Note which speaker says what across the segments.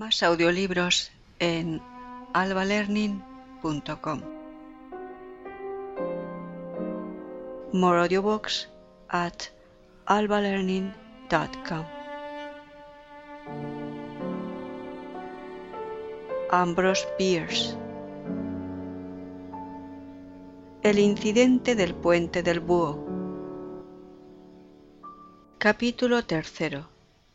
Speaker 1: Más audiolibros en albalearning.com. More audiobooks at albalearning.com. Ambrose Bierce. El incidente del puente del búho. Capítulo 3.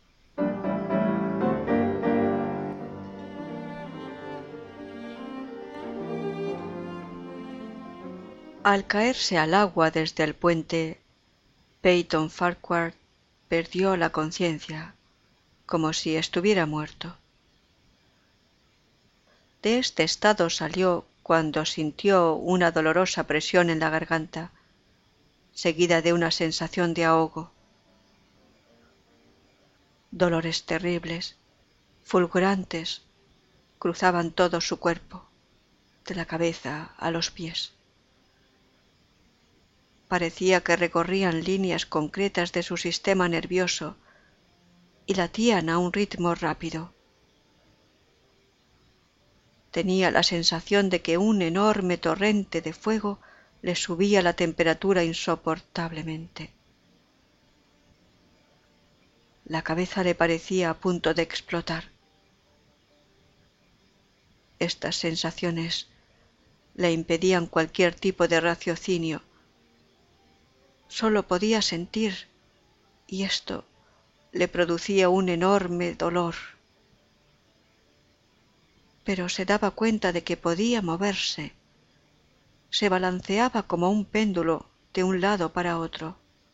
Speaker 1: Al caerse al agua desde el puente, Peyton Farquhar perdió la conciencia, como si estuviera muerto. De este estado salió cuando sintió una dolorosa presión en la garganta, seguida de una sensación de ahogo. Dolores terribles, fulgurantes, cruzaban todo su cuerpo, de la cabeza a los pies. Parecía que recorrían líneas concretas de su sistema nervioso y latían a un ritmo rápido. Tenía la sensación de que un enorme torrente de fuego le subía la temperatura insoportablemente. La cabeza le parecía a punto de explotar. Estas sensaciones le impedían cualquier tipo de raciocinio. Solo podía sentir, y esto le producía un enorme dolor. Pero se daba cuenta de que podía moverse. Se balanceaba como un péndulo de un lado para otro.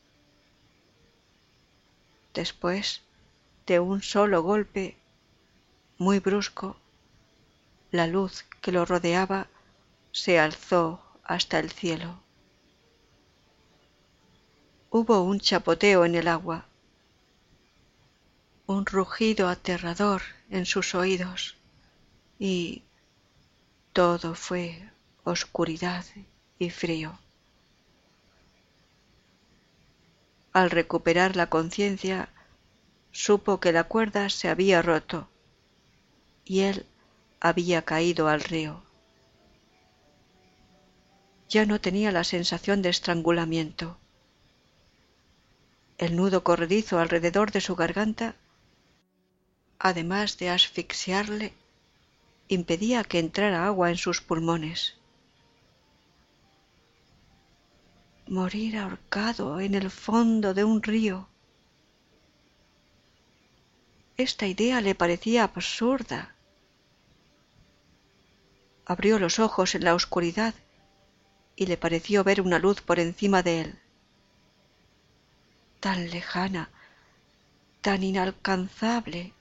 Speaker 1: Después, de un solo golpe, muy brusco, la luz que lo rodeaba se alzó hasta el cielo. Hubo un chapoteo en el agua, un rugido aterrador en sus oídos, y todo fue oscuridad y frío. Al recuperar la conciencia, supo que la cuerda se había roto y él había caído al río. Ya no tenía la sensación de estrangulamiento. El nudo corredizo alrededor de su garganta, además de asfixiarle, impedía que entrara agua en sus pulmones. Morir ahorcado en el fondo de un río. Esta idea le parecía absurda. Abrió los ojos en la oscuridad y le pareció ver una luz por encima de él. Tan lejana, tan inalcanzable.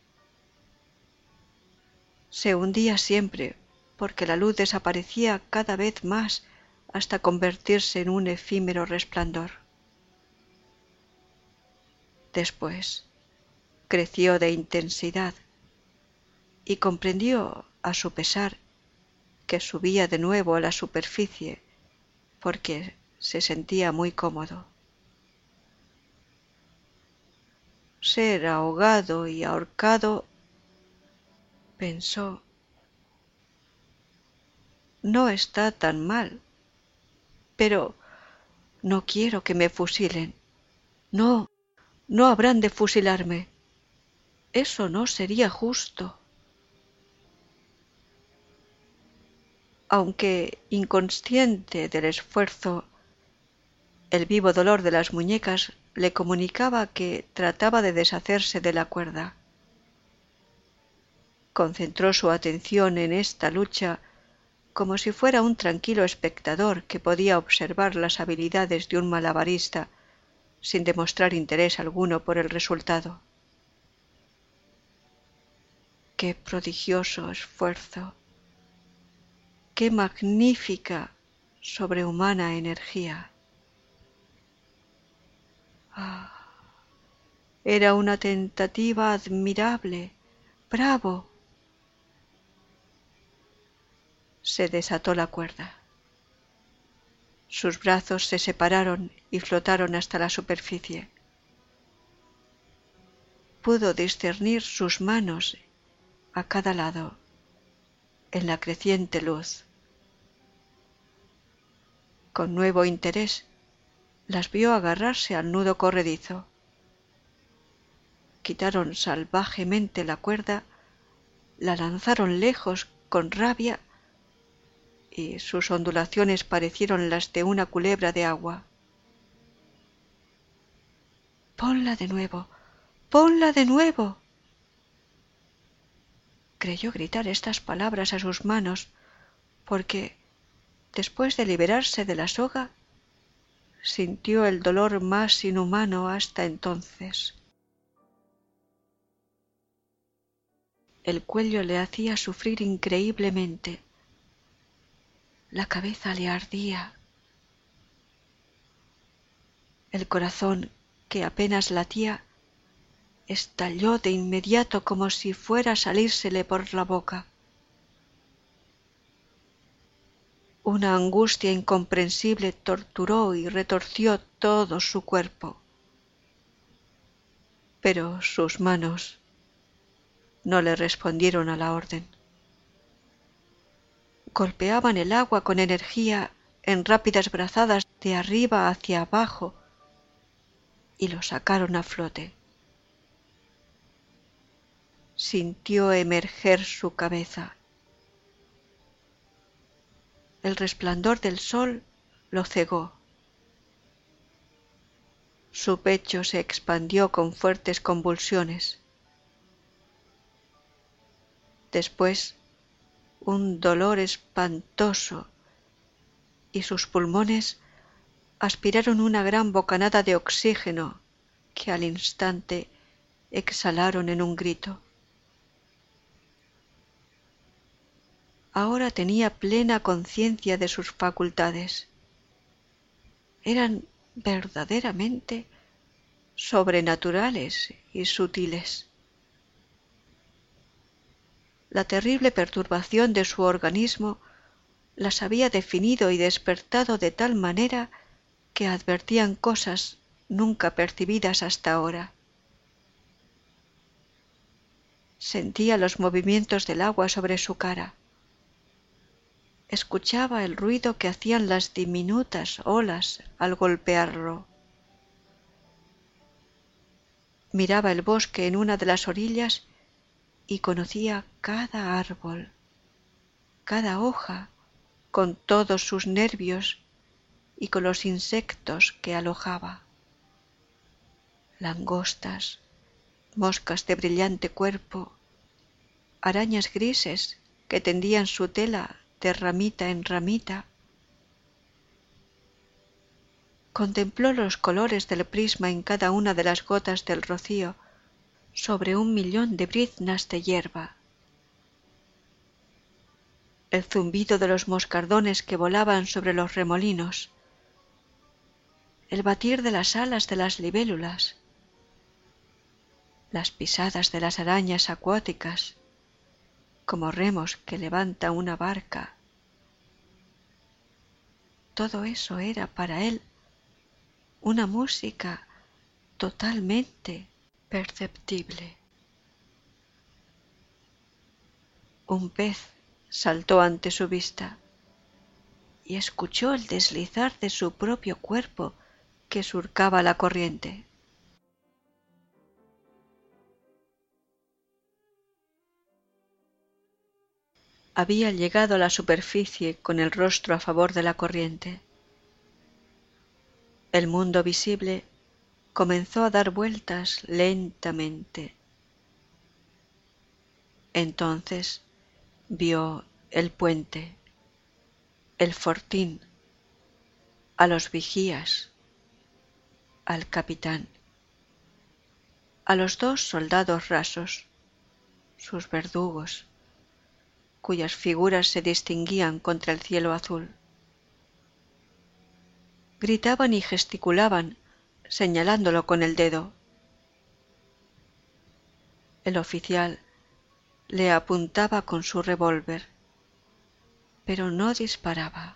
Speaker 1: Se hundía siempre porque la luz desaparecía cada vez más hasta convertirse en un efímero resplandor. Después creció de intensidad y comprendió, a su pesar, que subía de nuevo a la superficie porque se sentía muy cómodo. Ser ahogado y ahorcado, pensó, no está tan mal, pero no quiero que me fusilen. No habrán de fusilarme. Eso no sería justo. Aunque inconsciente del esfuerzo, el vivo dolor de las muñecas le comunicaba que trataba de deshacerse de la cuerda. Concentró su atención en esta lucha como si fuera un tranquilo espectador que podía observar las habilidades de un malabarista sin demostrar interés alguno por el resultado. ¡Qué prodigioso esfuerzo! ¡Qué magnífica, sobrehumana energía! ¡Ah! Era una tentativa admirable. ¡Bravo! Se desató la cuerda. Sus brazos se separaron y flotaron hasta la superficie. Pudo discernir sus manos a cada lado, en la creciente luz. Con nuevo interés las vio agarrarse al nudo corredizo. Quitaron salvajemente la cuerda, la lanzaron lejos con rabia y sus ondulaciones parecieron las de una culebra de agua. «¡Ponla de nuevo! ¡Ponla de nuevo!». Creyó gritar estas palabras a sus manos, porque, después de liberarse de la soga, sintió el dolor más inhumano hasta entonces. El cuello le hacía sufrir increíblemente. La cabeza le ardía. El corazón, que apenas latía, estalló de inmediato como si fuera a salírsele por la boca. Una angustia incomprensible torturó y retorció todo su cuerpo. Pero sus manos no le respondieron a la orden. Golpeaban el agua con energía en rápidas brazadas de arriba hacia abajo y lo sacaron a flote. Sintió emerger su cabeza. El resplandor del sol lo cegó. Su pecho se expandió con fuertes convulsiones. Después, un dolor espantoso, y sus pulmones aspiraron una gran bocanada de oxígeno que al instante exhalaron en un grito. Ahora tenía plena conciencia de sus facultades. Eran verdaderamente sobrenaturales y sutiles. La terrible perturbación de su organismo las había definido y despertado de tal manera que advertían cosas nunca percibidas hasta ahora. Sentía los movimientos del agua sobre su cara. Escuchaba el ruido que hacían las diminutas olas al golpearlo. Miraba el bosque en una de las orillas y conocía cada árbol, cada hoja, con todos sus nervios y con los insectos que alojaba. Langostas, moscas de brillante cuerpo, arañas grises que tendían su tela de ramita en ramita. Contempló los colores del prisma en cada una de las gotas del rocío sobre 1.000.000 de briznas de hierba. El zumbido de los moscardones que volaban sobre los remolinos, el batir de las alas de las libélulas, las pisadas de las arañas acuáticas, como remos que levanta una barca. Todo eso era para él una música totalmente perceptible. Un pez saltó ante su vista y escuchó el deslizar de su propio cuerpo que surcaba la corriente. Había llegado a la superficie con el rostro a favor de la corriente. El mundo visible comenzó a dar vueltas lentamente. Entonces vio el puente, el fortín, a los vigías, al capitán, a los 2 soldados rasos, sus verdugos, cuyas figuras se distinguían contra el cielo azul. Gritaban y gesticulaban, señalándolo con el dedo. El oficial le apuntaba con su revólver, pero no disparaba.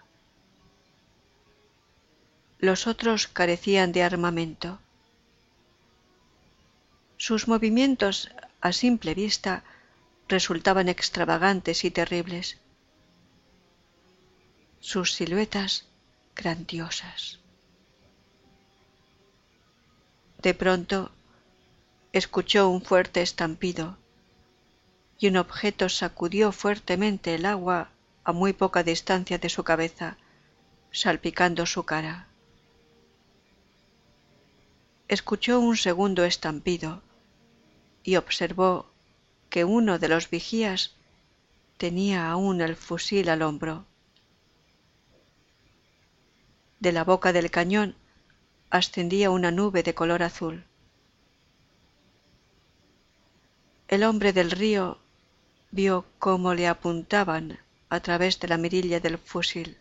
Speaker 1: Los otros carecían de armamento. Sus movimientos, a simple vista, resultaban extravagantes y terribles, sus siluetas grandiosas. De pronto escuchó un fuerte estampido y un objeto sacudió fuertemente el agua a muy poca distancia de su cabeza, salpicando su cara. Escuchó un segundo estampido y observó que uno de los vigías tenía aún el fusil al hombro. De la boca del cañón ascendía una nube de color azul. El hombre del río vio cómo le apuntaban a través de la mirilla del fusil.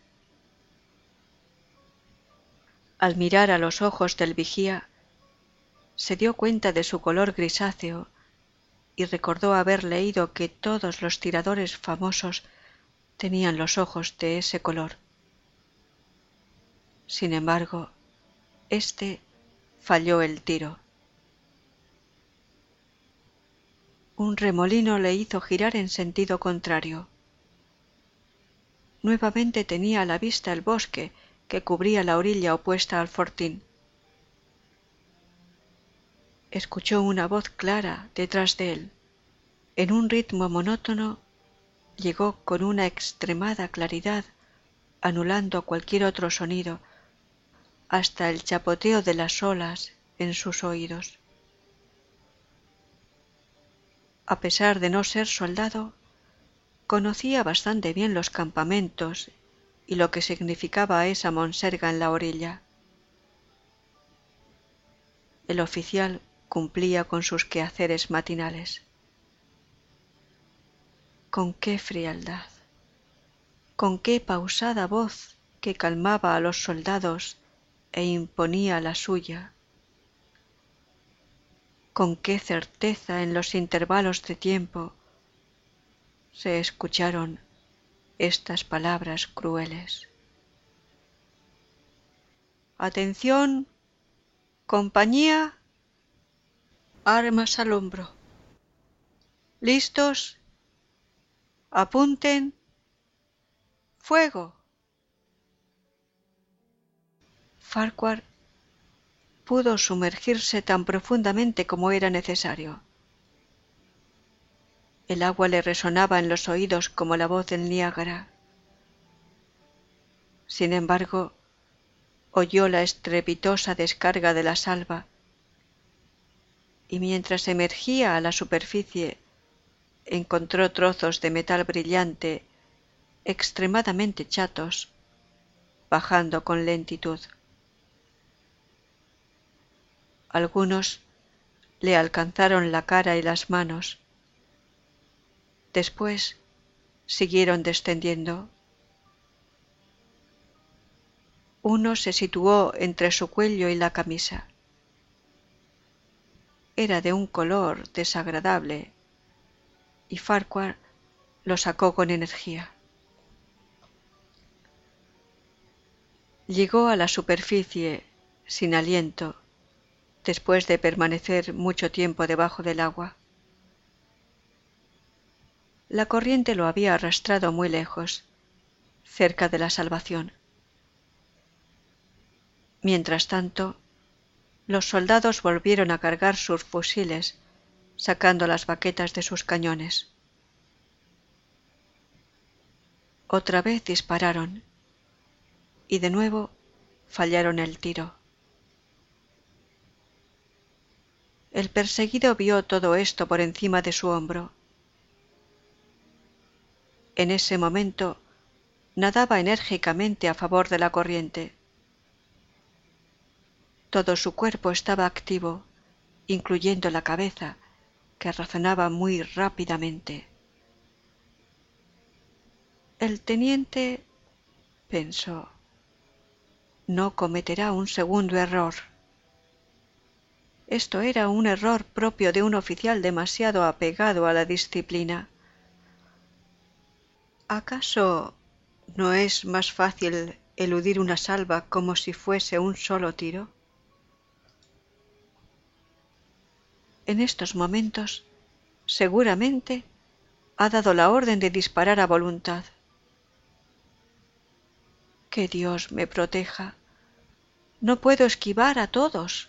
Speaker 1: Al mirar a los ojos del vigía, se dio cuenta de su color grisáceo y recordó haber leído que todos los tiradores famosos tenían los ojos de ese color. Sin embargo, éste falló el tiro. Un remolino le hizo girar en sentido contrario. Nuevamente tenía a la vista el bosque que cubría la orilla opuesta al fortín. Escuchó una voz clara detrás de él. En un ritmo monótono llegó con una extremada claridad, anulando cualquier otro sonido, hasta el chapoteo de las olas en sus oídos. A pesar de no ser soldado, conocía bastante bien los campamentos y lo que significaba esa monserga en la orilla. El oficial cumplía con sus quehaceres matinales. Con qué frialdad, con qué pausada voz que calmaba a los soldados e imponía la suya. Con qué certeza en los intervalos de tiempo se escucharon estas palabras crueles. Atención, compañía, armas al hombro. ¿Listos? Apunten. ¡Fuego! Farquhar pudo sumergirse tan profundamente como era necesario. El agua le resonaba en los oídos como la voz del Niágara. Sin embargo, oyó la estrepitosa descarga de la salva y mientras emergía a la superficie encontró trozos de metal brillante extremadamente chatos, bajando con lentitud. Algunos le alcanzaron la cara y las manos. Después siguieron descendiendo. Uno se situó entre su cuello y la camisa. Era de un color desagradable y Farquhar lo sacó con energía. Llegó a la superficie sin aliento, después de permanecer mucho tiempo debajo del agua. La corriente lo había arrastrado muy lejos, cerca de la salvación. Mientras tanto, los soldados volvieron a cargar sus fusiles, sacando las baquetas de sus cañones. Otra vez dispararon, y de nuevo fallaron el tiro. El perseguido vio todo esto por encima de su hombro. En ese momento nadaba enérgicamente a favor de la corriente. Todo su cuerpo estaba activo, incluyendo la cabeza, que razonaba muy rápidamente. El teniente pensó, no cometerá un segundo error. Esto era un error propio de un oficial demasiado apegado a la disciplina. ¿Acaso no es más fácil eludir una salva como si fuese un solo tiro? En estos momentos, seguramente, ha dado la orden de disparar a voluntad. Que Dios me proteja. No puedo esquivar a todos.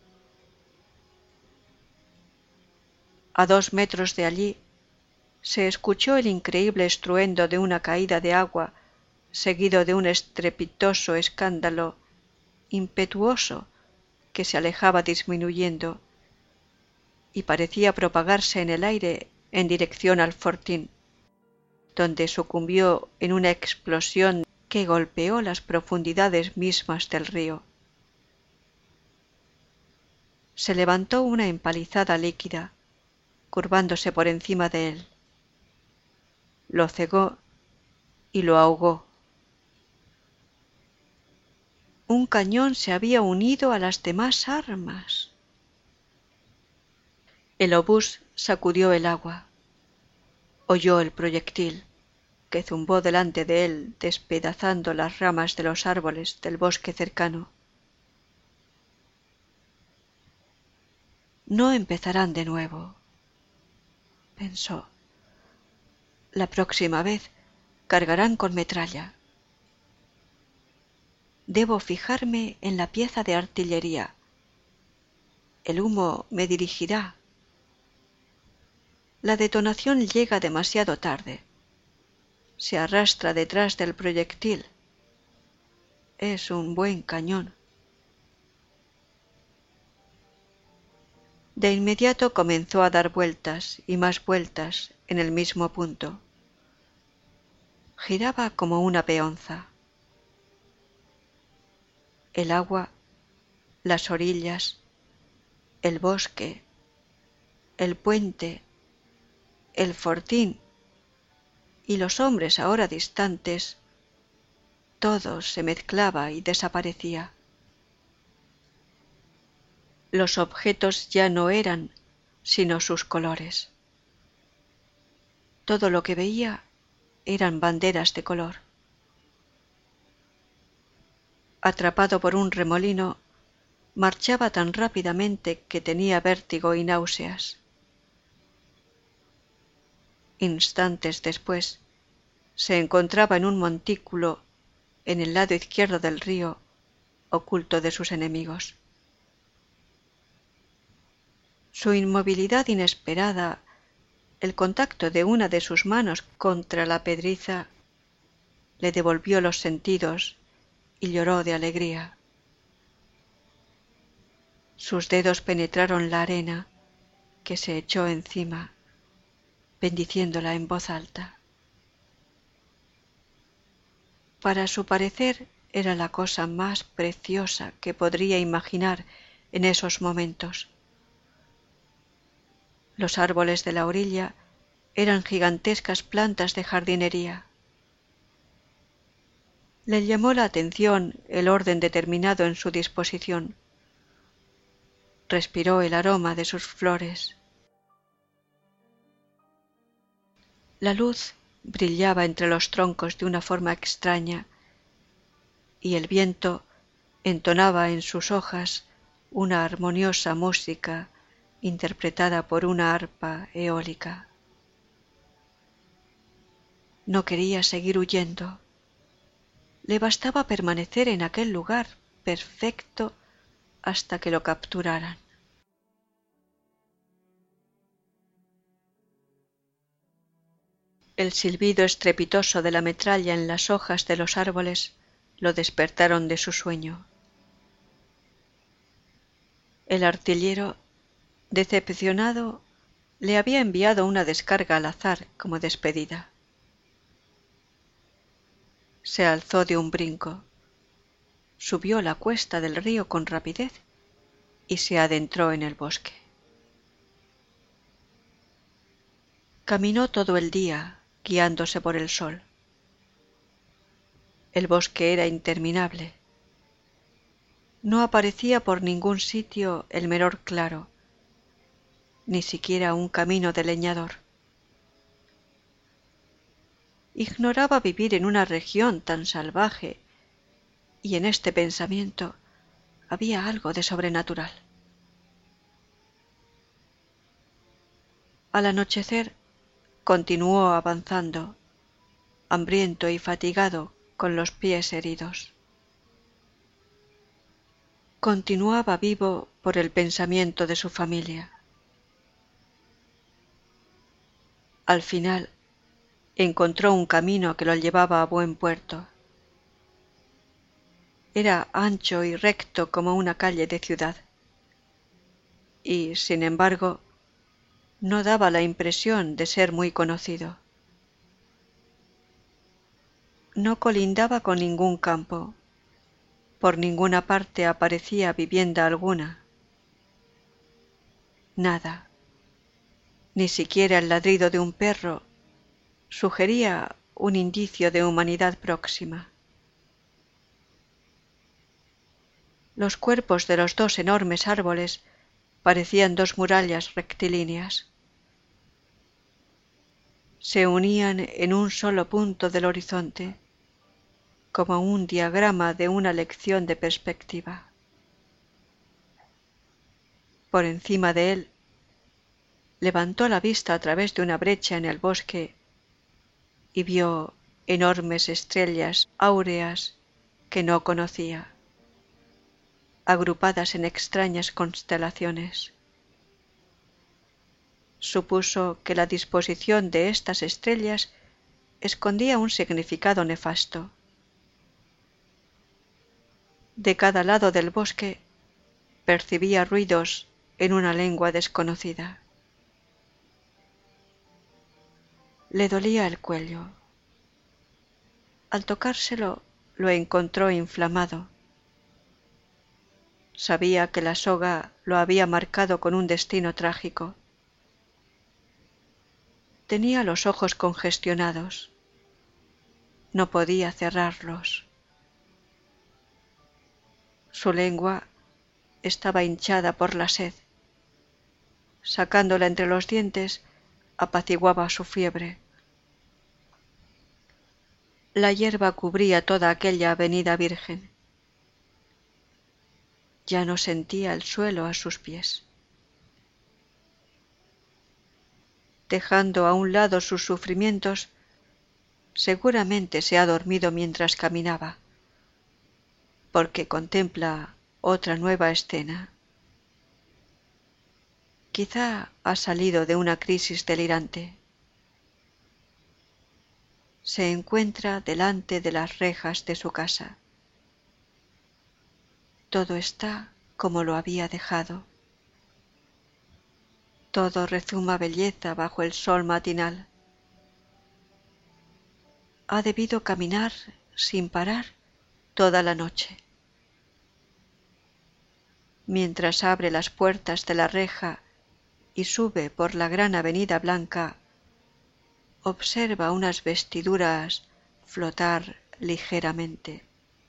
Speaker 1: A 2 metros de allí se escuchó el increíble estruendo de una caída de agua, seguido de un estrepitoso escándalo impetuoso que se alejaba disminuyendo y parecía propagarse en el aire en dirección al fortín, donde sucumbió en una explosión que golpeó las profundidades mismas del río. Se levantó una empalizada líquida, curvándose por encima de él. Lo cegó y lo ahogó. Un cañón se había unido a las demás armas. El obús sacudió el agua. Oyó el proyectil, que zumbó delante de él despedazando las ramas de los árboles del bosque cercano. No empezarán de nuevo, pensó. La próxima vez cargarán con metralla. Debo fijarme en la pieza de artillería. El humo me dirigirá. La detonación llega demasiado tarde. Se arrastra detrás del proyectil. Es un buen cañón. De inmediato comenzó a dar vueltas y más vueltas en el mismo punto. Giraba como una peonza. El agua, las orillas, el bosque, el puente, el fortín y los hombres ahora distantes, todo se mezclaba y desaparecía. Los objetos ya no eran sino sus colores. Todo lo que veía eran banderas de color. Atrapado por un remolino, marchaba tan rápidamente que tenía vértigo y náuseas. Instantes después, se encontraba en un montículo en el lado izquierdo del río, oculto de sus enemigos. Su inmovilidad inesperada, el contacto de una de sus manos contra la pedriza, le devolvió los sentidos y lloró de alegría. Sus dedos penetraron la arena, que se echó encima, bendiciéndola en voz alta. Para su parecer era la cosa más preciosa que podría imaginar en esos momentos. Los árboles de la orilla eran gigantescas plantas de jardinería. Le llamó la atención el orden determinado en su disposición. Respiró el aroma de sus flores. La luz brillaba entre los troncos de una forma extraña y el viento entonaba en sus hojas una armoniosa música interpretada por una arpa eólica. No quería seguir huyendo. Le bastaba permanecer en aquel lugar perfecto hasta que lo capturaran. El silbido estrepitoso de la metralla en las hojas de los árboles lo despertaron de su sueño. El artillero, decepcionado, le había enviado una descarga al azar como despedida. Se alzó de un brinco, subió la cuesta del río con rapidez y se adentró en el bosque. Caminó todo el día, guiándose por el sol. El bosque era interminable. No aparecía por ningún sitio el menor claro, ni siquiera un camino de leñador. Ignoraba vivir en una región tan salvaje, y en este pensamiento había algo de sobrenatural. Al anochecer continuó avanzando, hambriento y fatigado, con los pies heridos. Continuaba vivo por el pensamiento de su familia. Al final encontró un camino que lo llevaba a buen puerto. Era ancho y recto como una calle de ciudad, y, sin embargo, no daba la impresión de ser muy conocido. No colindaba con ningún campo, por ninguna parte aparecía vivienda alguna. Nada, ni siquiera el ladrido de un perro, sugería un indicio de humanidad próxima. Los cuerpos de los dos enormes árboles parecían dos murallas rectilíneas. Se unían en un solo punto del horizonte, como un diagrama de una lección de perspectiva. Por encima de él, levantó la vista a través de una brecha en el bosque y vio enormes estrellas áureas que no conocía, agrupadas en extrañas constelaciones. Supuso que la disposición de estas estrellas escondía un significado nefasto. De cada lado del bosque percibía ruidos en una lengua desconocida. Le dolía el cuello. Al tocárselo lo encontró inflamado. Sabía que la soga lo había marcado con un destino trágico. Tenía los ojos congestionados. No podía cerrarlos. Su lengua estaba hinchada por la sed. Sacándola entre los dientes, apaciguaba su fiebre. La hierba cubría toda aquella avenida virgen. Ya no sentía el suelo a sus pies. Dejando a un lado sus sufrimientos, seguramente se ha dormido mientras caminaba, porque contempla otra nueva escena. Quizá ha salido de una crisis delirante. Se encuentra delante de las rejas de su casa. Todo está como lo había dejado. Todo rezuma belleza bajo el sol matinal. Ha debido caminar sin parar toda la noche. Mientras abre las puertas de la reja y sube por la gran avenida blanca, observa unas vestiduras flotar ligeramente.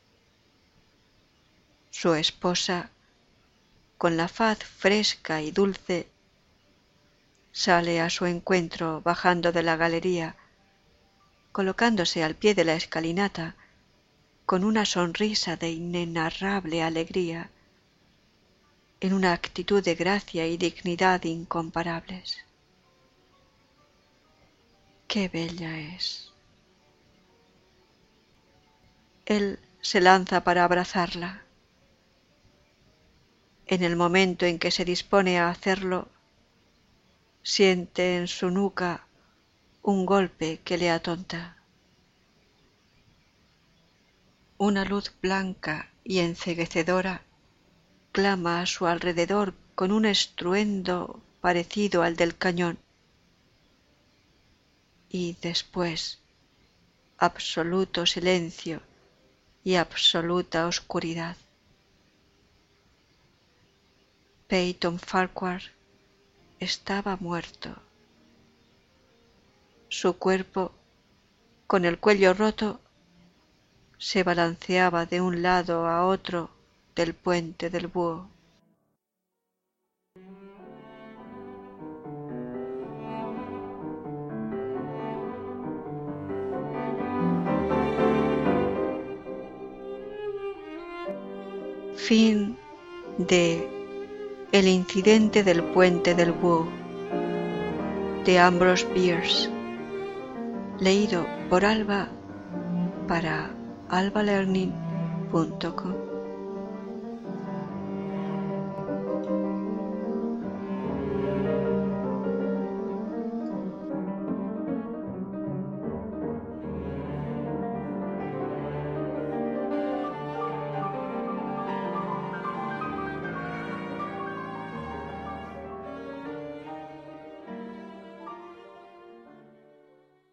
Speaker 1: Su esposa, con la faz fresca y dulce, sale a su encuentro bajando de la galería, colocándose al pie de la escalinata con una sonrisa de inenarrable alegría, en una actitud de gracia y dignidad incomparables. ¡Qué bella es! Él se lanza para abrazarla. En el momento en que se dispone a hacerlo, siente en su nuca un golpe que le atonta. Una luz blanca y enceguecedora clama a su alrededor con un estruendo parecido al del cañón. Y después, absoluto silencio y absoluta oscuridad. Peyton Farquhar estaba muerto. Su cuerpo, con el cuello roto, se balanceaba de un lado a otro del puente del búho. Fin de El incidente del puente del búho, de Ambrose Bierce. leído por Alba para albalearning.com.